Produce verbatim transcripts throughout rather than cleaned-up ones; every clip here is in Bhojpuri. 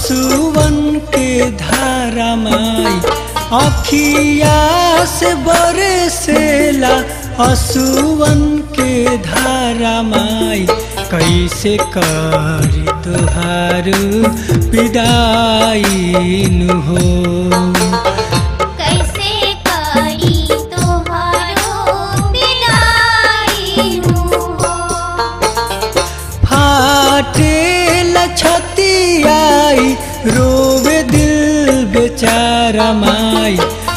असुवन के धारा माई अखिया से बरसेला असुवन के धारा माई कैसे करी तुहार विदाई नु हो कैसे करी तुहारो विदाई नु हो फाटेला छतियाई रोवे दिल बेचारा माई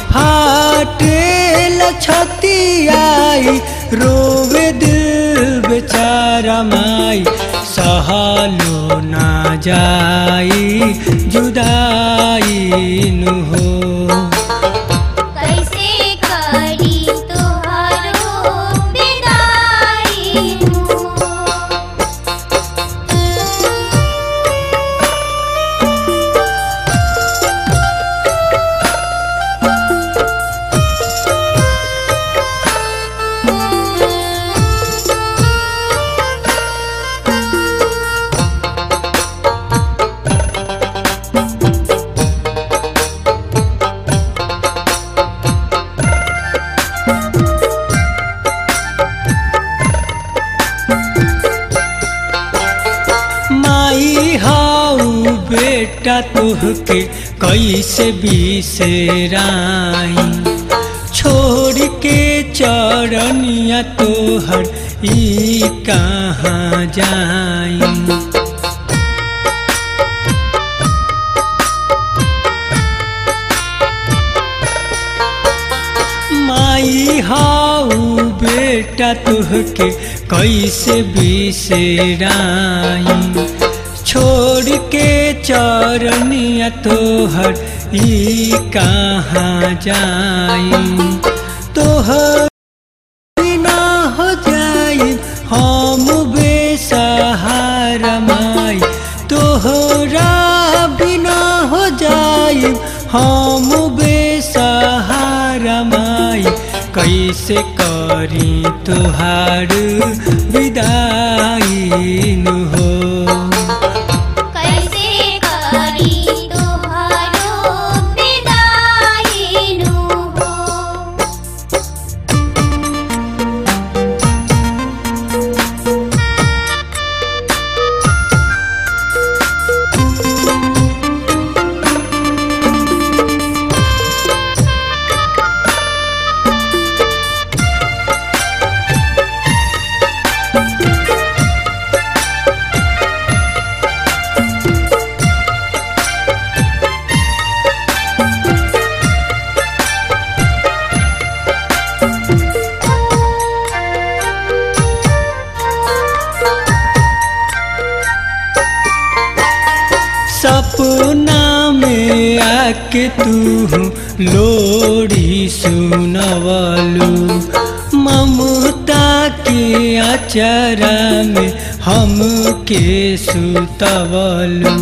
फाटेला छतियाई रोवे दिल बेचारा माई सहलो ना जाई जुदाई नु हो कैसे करी तुहारो विदाई नु हो माई हाउ बेटा तुहके कैसे बिसराई छोड़ के चरनिया तोहर ई कहाँ जाई माई हाउ बेटा तुहके कैसे बिसराई छोड़ के चरनिया तोहर ई कहाँ जाई तोहर बिना हो जाई हम बेसहारा माई तोहरा बिना हो जाई हम बेसहारा माई कैसे करी तुहार विदाई नु हो कैसे करी तुहारो विदाई नु हो सपना में आके तू लोरी सुनवलू ममता के अचरा में हम के सुतवलू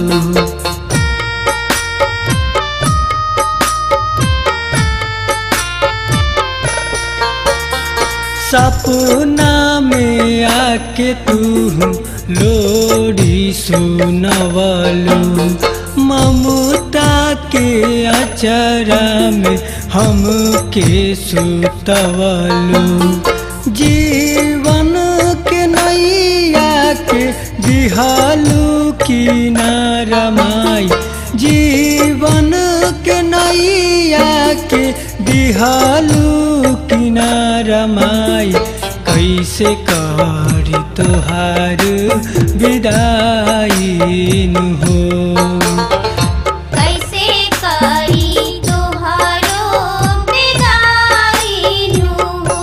सपना में आके तू लोरी सुनवलू ममता के अचरा में हम के सुतवलू जीवन के नैया के दिहालू किनारा माई जीवन के नैया के दिहालू किनारा माई कैसे करी तुहार विदाई नु हो कैसे करी तुहारो विदाई नु हो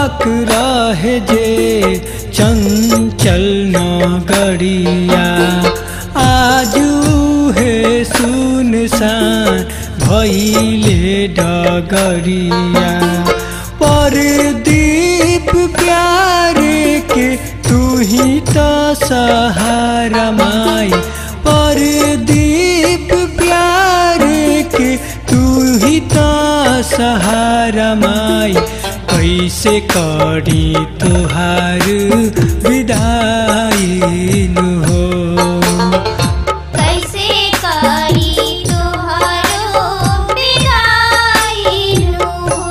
अवाक रहे जे चंचल नगरिया आज उहे सुनसान भइले डगरिया परदीप प्यारे के तू ही तो सहारा माई परदीप प्यारे के तू ही तो सहारा माई कैसे करी तुहार विदाई हो कैसे करी तुहारो विदाई हो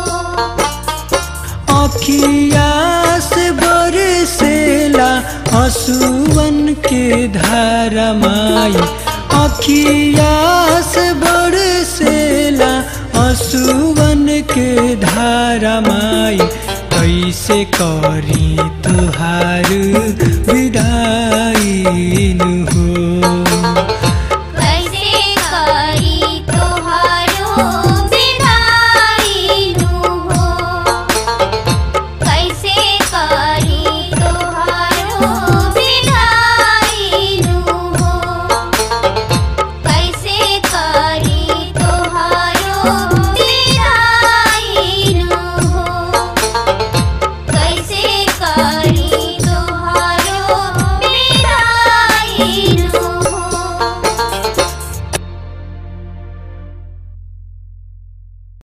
अखिया से बरसेला आंसुअन के धारा माई अखिया से बरसेला आंसुअन के धारा माई कैसे करी तुहार विदाई हो।